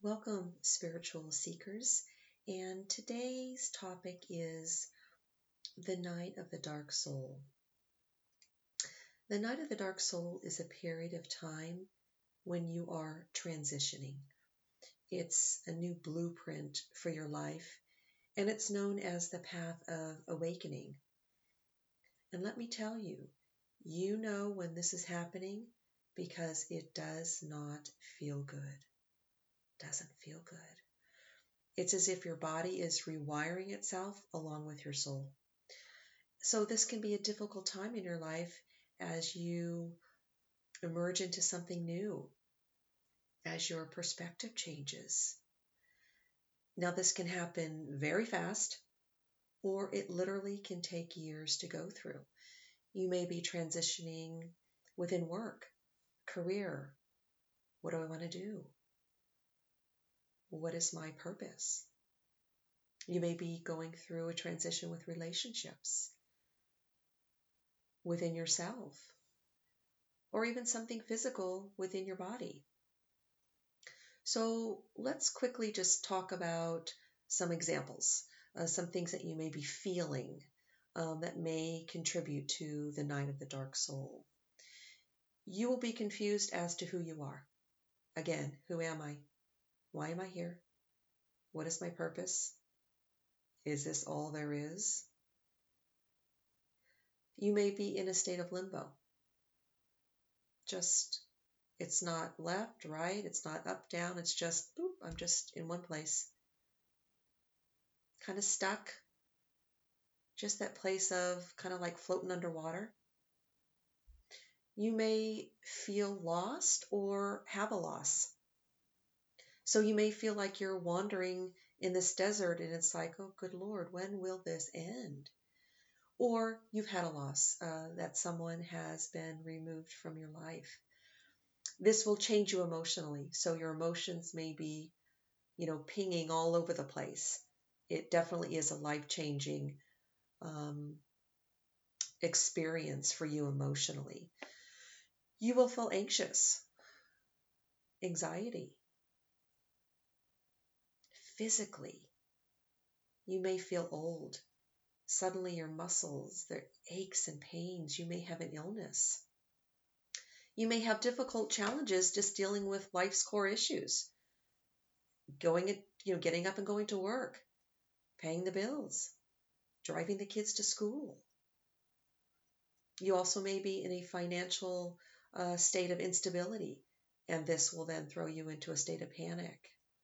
Welcome, spiritual seekers. And today's topic is the night of the dark soul. The night of the dark soul is a period of time when you are transitioning. It's a new blueprint for your life, and it's known as the path of awakening. And let me tell you, you know when this is happening because it does not feel good. Doesn't feel good. It's as if your body is rewiring itself along with your soul. So, this can be a difficult time in your life as you emerge into something new, as your perspective changes. Now, this can happen very fast, or it literally can take years to go through. You may be transitioning within work, career. What do I want to do? What is my purpose? You may be going through a transition with relationships within yourself, or even something physical within your body. So let's quickly just talk about some examples, some things that you may be feeling that may contribute to the night of the dark soul. You will be confused as to who you are. Again, who am I? Why am I here? What is my purpose? Is this all there is? You may be in a state of limbo. Just, it's not left, right, it's not up, down, it's just, boop, I'm just in one place. Kind of stuck, just that place of kind of like floating underwater. You may feel lost or have a loss. So you may feel like you're wandering in this desert and it's like, oh, good Lord, when will this end? Or you've had a loss, that someone has been removed from your life. This will change you emotionally. So your emotions may be, pinging all over the place. It definitely is a life-changing um, experience for you emotionally. You will feel anxious, anxiety, physically. You may feel old. Suddenly your muscles, their aches and pains. You may have an illness. You may have difficult challenges just dealing with life's core issues. Getting up and going to work, paying the bills, driving the kids to school. You also may be in a financial state of instability, and this will then throw you into a state of panic.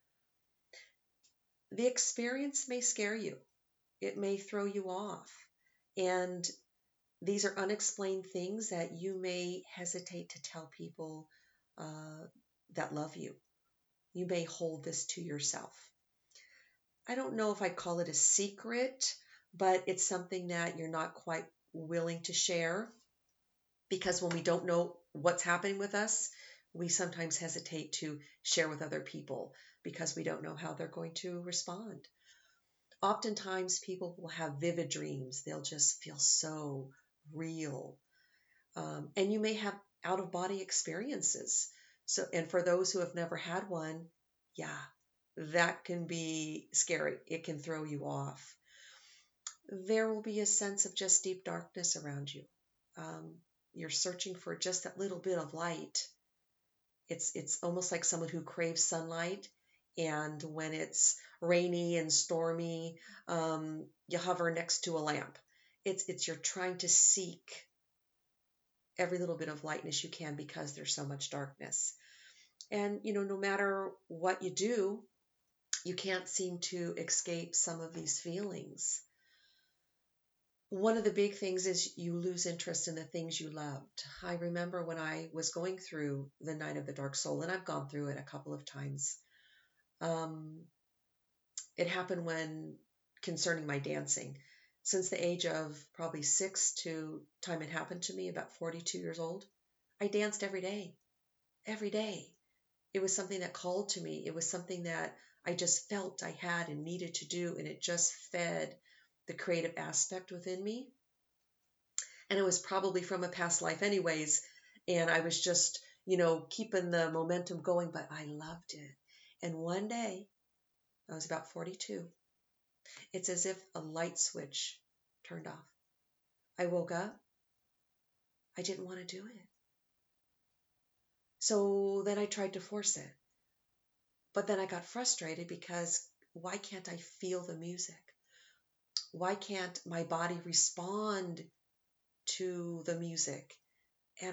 The experience may scare you. It may throw you off. And these are unexplained things that you may hesitate to tell people that love you. You may hold this to yourself. I don't know if I call it a secret, but it's something that you're not quite willing to share because when we don't know what's happening with us, we sometimes hesitate to share with other people because we don't know how they're going to respond. Oftentimes, people will have vivid dreams. They'll just feel so real. And you may have out of body experiences. So, and for those who have never had one, yeah, that can be scary. It can throw you off. There will be a sense of just deep darkness around you. Um, you're searching for just that little bit of light. It's almost like someone who craves sunlight. And when it's rainy and stormy, you hover next to a lamp. It's you're trying to seek every little bit of lightness you can because there's so much darkness. And, no matter what you do, you can't seem to escape some of these feelings. One of the big things is you lose interest in the things you loved. I remember when I was going through the night of the dark soul, and I've gone through it a couple of times. Um, it happened when concerning my dancing. Since the age of probably 6 to time it happened to me, about 42 years old, I danced every day. Every day. It was something that called to me. It was something that I just felt I had and needed to do, and it just fed the creative aspect within me. And it was probably from a past life anyways, and I was just, keeping the momentum going, but I loved it. And one day, I was about 42, it's as if a light switch turned off. I woke up. I didn't want to do it. So then I tried to force it. But then I got frustrated because why can't I feel the music? Why can't my body respond to the music? And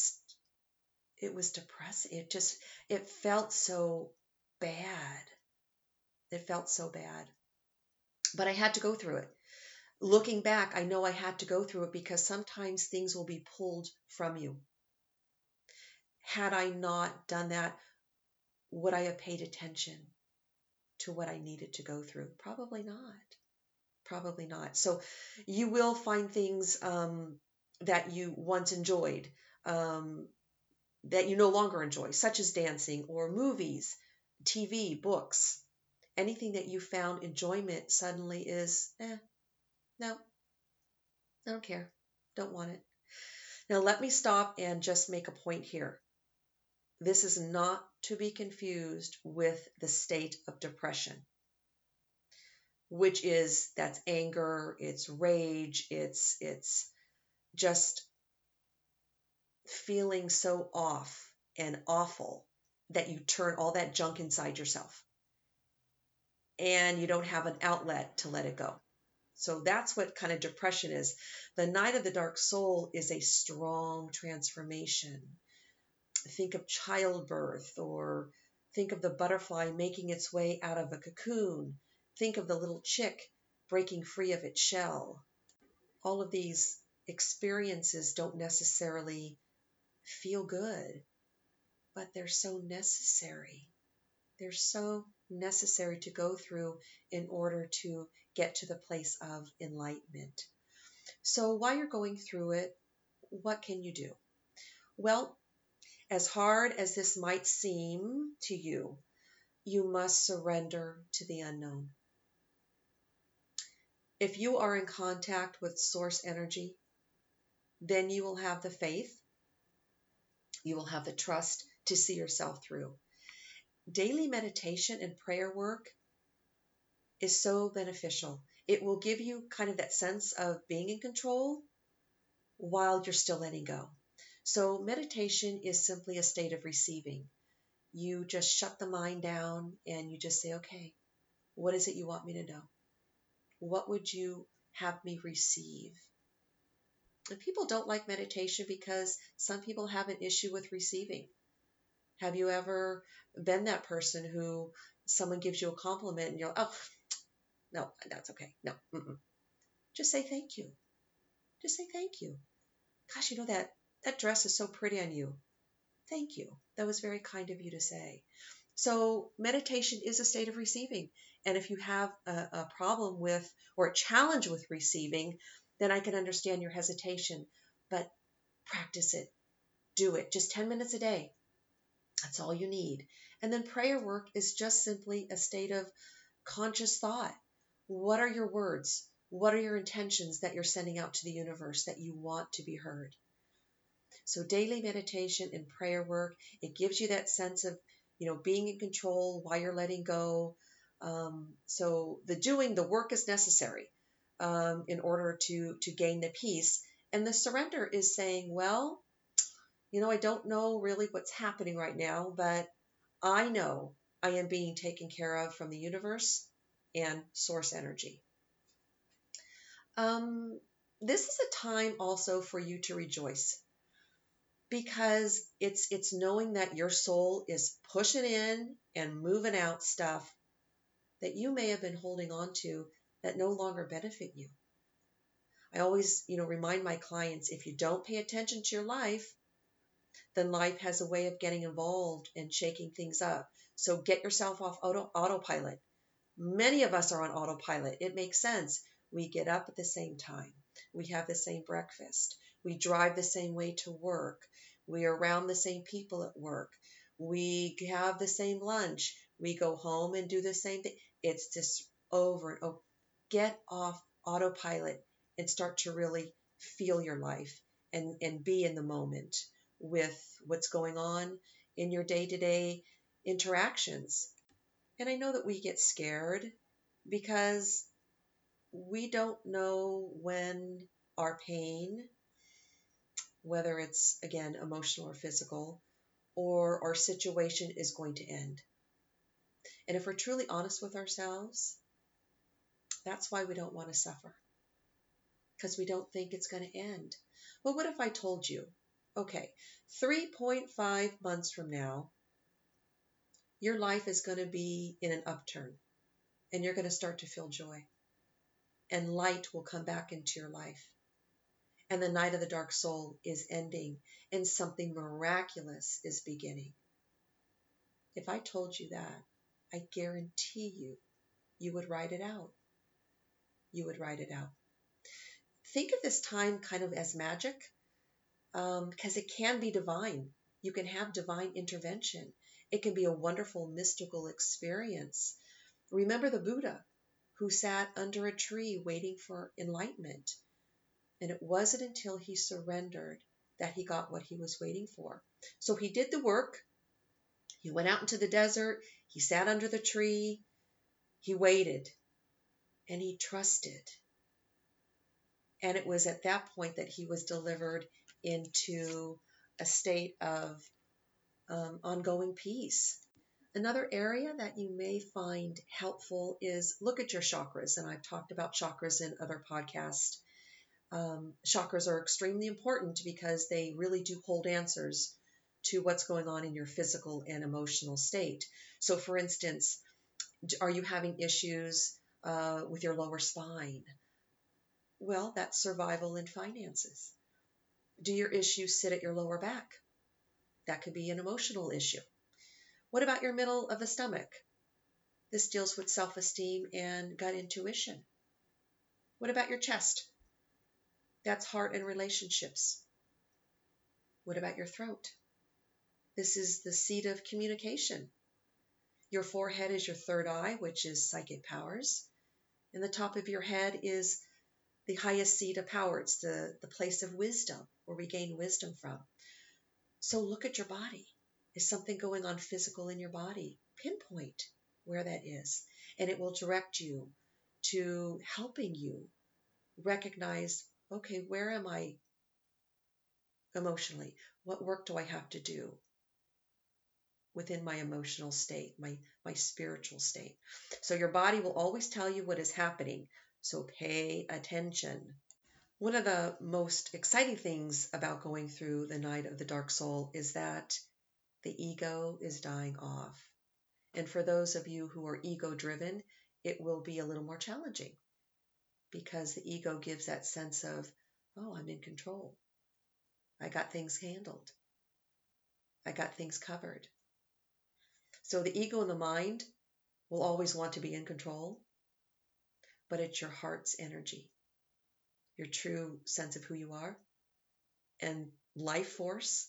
it was depressing. It felt so bad. It felt so bad. But I had to go through it. Looking back, I know I had to go through it because sometimes things will be pulled from you. Had I not done that, would I have paid attention to what I needed to go through? Probably not. Probably not. So you will find things that you once enjoyed that you no longer enjoy, such as dancing or movies, TV, books. Anything that you found enjoyment suddenly is, no, I don't care. Don't want it. Now, let me stop and just make a point here. This is not to be confused with the state of depression, which that's anger, it's rage, it's just feeling so off and awful that you turn all that junk inside yourself and you don't have an outlet to let it go. So that's what kind of depression is. The night of the dark soul is a strong transformation. Think of childbirth, or think of the butterfly making its way out of a cocoon. Think of the little chick breaking free of its shell. All of these experiences don't necessarily feel good, but they're so necessary. They're so necessary to go through in order to get to the place of enlightenment. So while you're going through it, what can you do? Well, as hard as this might seem to you, you must surrender to the unknown. If you are in contact with source energy, then you will have the faith, you will have the trust to see yourself through. Daily meditation and prayer work is so beneficial. It will give you kind of that sense of being in control while you're still letting go. So meditation is simply a state of receiving. You just shut the mind down and you just say, okay, what is it you want me to know? What would you have me receive? And people don't like meditation because some people have an issue with receiving. Have you ever been that person who someone gives you a compliment and you're like, oh, no, that's okay. No, just say thank you. Just say thank you. Gosh, that dress is so pretty on you. Thank you. That was very kind of you to say. So meditation is a state of receiving. And if you have a problem with or a challenge with receiving, then I can understand your hesitation. But practice it. Do it. Just 10 minutes a day. That's all you need. And then prayer work is just simply a state of conscious thought. What are your words? What are your intentions that you're sending out to the universe that you want to be heard? So daily meditation and prayer work, it gives you that sense of, being in control while you're letting go. So the work is necessary in order to gain the peace. And the surrender is saying, well, I don't know really what's happening right now, but I know I am being taken care of from the universe and source energy. This is a time also for you to rejoice, because it's knowing that your soul is pushing in and moving out stuff that you may have been holding on to that no longer benefit you. I always, remind my clients, if you don't pay attention to your life, then life has a way of getting involved and shaking things up. So get yourself off autopilot. Many of us are on autopilot. It makes sense. We get up at the same time. We have the same breakfast. We drive the same way to work. We are around the same people at work. We have the same lunch. We go home and do the same thing. It's just over and over. Get off autopilot and start to really feel your life and be in the moment with what's going on in your day-to-day interactions. And I know that we get scared because we don't know when our pain, whether it's again emotional or physical, or our situation is going to end. And if we're truly honest with ourselves, that's why we don't want to suffer, because we don't think it's going to end. Well, what if I told you, okay, 3.5 months from now, your life is going to be in an upturn and you're going to start to feel joy and light will come back into your life. And the night of the dark soul is ending and something miraculous is beginning. If I told you that, I guarantee you, you would write it out. You would write it out. Think of this time kind of as magic, because it can be divine. You can have divine intervention. It can be a wonderful mystical experience. Remember the Buddha who sat under a tree waiting for enlightenment. And it wasn't until he surrendered that he got what he was waiting for. So he did the work. He went out into the desert. He sat under the tree. He waited and he trusted. And it was at that point that he was delivered into a state of ongoing peace. Another area that you may find helpful is look at your chakras. And I've talked about chakras in other podcasts. Chakras are extremely important because they really do hold answers to what's going on in your physical and emotional state. So, for instance, are you having issues with your lower spine? Well, that's survival and finances. Do your issues sit at your lower back? That could be an emotional issue. What about your middle of the stomach? This deals with self-esteem and gut intuition. What about your chest? That's heart and relationships. What about your throat? This is the seat of communication. Your forehead is your third eye, which is psychic powers. And the top of your head is the highest seat of power. It's the place of wisdom, where we gain wisdom from. So look at your body. Is something going on physical in your body? Pinpoint where that is. And it will direct you to helping you recognize, okay, where am I emotionally? What work do I have to do within my emotional state, my spiritual state? So your body will always tell you what is happening. So pay attention. One of the most exciting things about going through the night of the dark soul is that the ego is dying off. And for those of you who are ego driven, it will be a little more challenging because the ego gives that sense of, oh, I'm in control. I got things handled. I got things covered. So the ego and the mind will always want to be in control, but it's your heart's energy, your true sense of who you are and life force,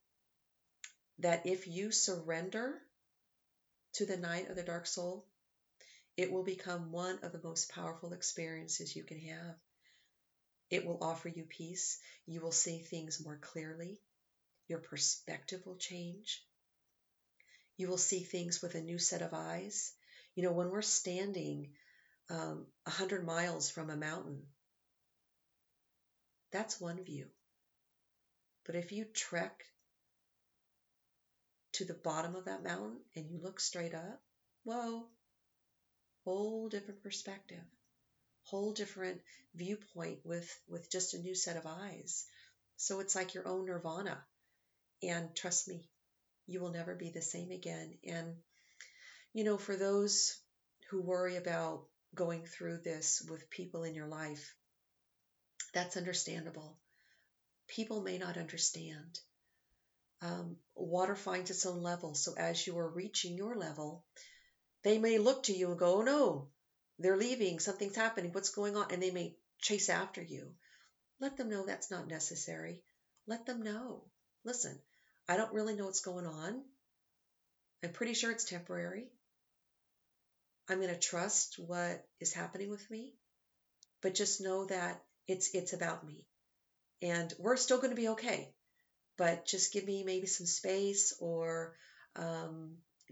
that if you surrender to the night of the dark soul, it will become one of the most powerful experiences you can have. It will offer you peace. You will see things more clearly. Your perspective will change. You will see things with a new set of eyes. You know, when we're standing 100 miles from a mountain, that's one view. But if you trek to the bottom of that mountain and you look straight up, whoa, whole different perspective, whole different viewpoint with just a new set of eyes. So it's like your own nirvana. And trust me, you will never be the same again. And, you know, for those who worry about going through this with people in your life, that's understandable. People may not understand. Water finds its own level. So as you are reaching your level, they may look to you and go, oh no, they're leaving, something's happening, what's going on? And they may chase after you. Let them know that's not necessary. Let them know. Listen, I don't really know what's going on. I'm pretty sure it's temporary. I'm going to trust what is happening with me, but just know that it's about me. And we're still going to be okay. But just give me maybe some space, or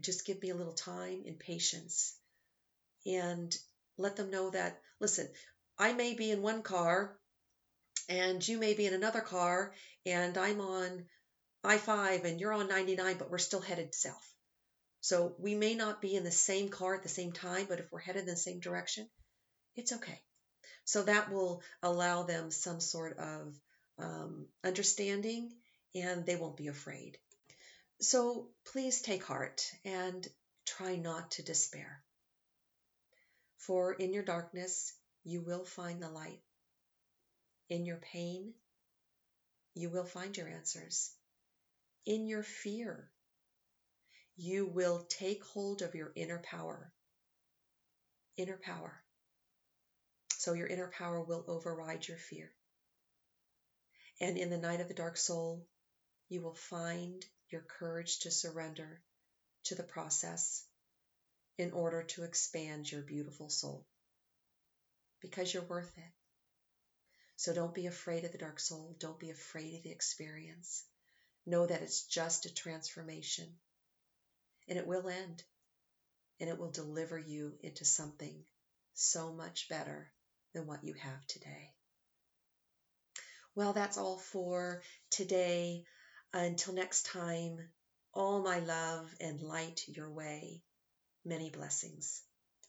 just give me a little time and patience, and let them know that, listen, I may be in one car and you may be in another car, and I'm on I-5 and you're on 99, but we're still headed south. So we may not be in the same car at the same time, but if we're headed in the same direction, it's okay. So that will allow them some sort of understanding, and they won't be afraid. So please take heart and try not to despair. For in your darkness, you will find the light. In your pain, you will find your answers. In your fear, you will take hold of your inner power. Inner power. So your inner power will override your fear. And in the night of the dark soul, you will find your courage to surrender to the process in order to expand your beautiful soul. Because you're worth it. So don't be afraid of the dark soul. Don't be afraid of the experience. Know that it's just a transformation. And it will end. And it will deliver you into something so much better than what you have today. Well, that's all for today. Until next time, all my love and light your way. Many blessings.